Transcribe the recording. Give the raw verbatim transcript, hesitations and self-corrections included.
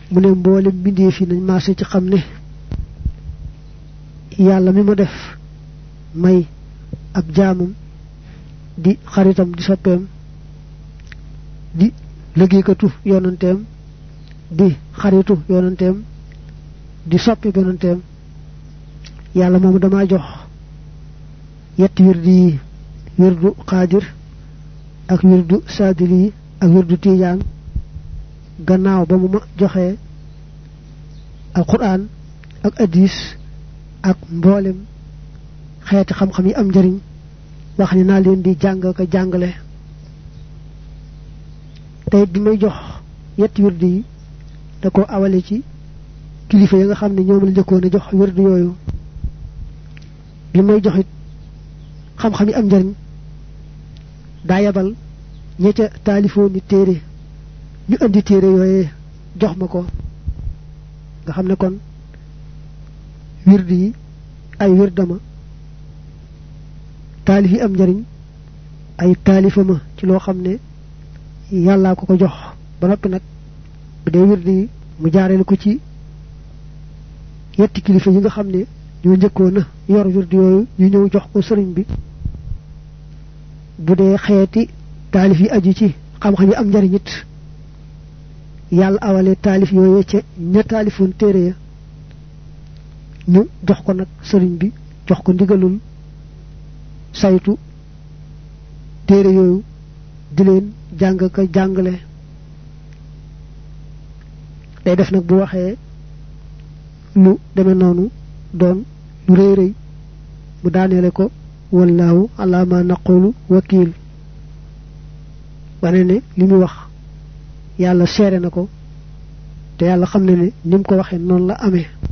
mu ne mboolem bindee fi nañ maase ci xam ne yàlla mi ma def may ab jaamam di xaritam di soppeem di liggéeykatu yonanteem di xaritu yonanteem di soppi yonanteem yàlla moomu dama jox yetti wirdi yi wirdu xaadir ak wirdu saadili ak wirdu tijaan gannaaw ba mu ma joxee alquran ak hadis ak mboolem xeeti xam-xam yi am njariñ wax ni naa leen di jàng ka jàngale tey bi may jox yetti wirdi yi da ko awale ci kilifa yi nga xam ne ñoom la njëkkoon a jox wirdu yooyu bi may joxit xam-xam yi am njariñ daa yabal ña ca taalifoo ni téere ñu andi téere yooyee jox ma ko nga xam ne kon wirdi yi ay wirdama taalif yi am njariñ ay taalifama ci loo xam ne yàllaa ko ko jox ba noppi nag bu dee wirdi yi mu jaareel ko ci yetti kilifa yi nga xam ne ñoo njëkkoon na yor wirdi yooyu ñu ñëw jox ko sëriñ bi bu dee xeeti taalif yi aju ci xam-xam yi am njariñ it yàlla awale taalif yooyu ca ña taalifoon téere ya ñu jox ko nag sëriñ bi jox ko ndigalul saytu téere yooyu di leen jàng ka jàngale day def nag bu waxee lu deme noonu doon lu rëy rëy mu daaneele ko wallahu ala ma naqulu wakil wane ne li mu wax yàlla seere na ko te yàlla xam ne ne ni mu ko waxee noonu la amee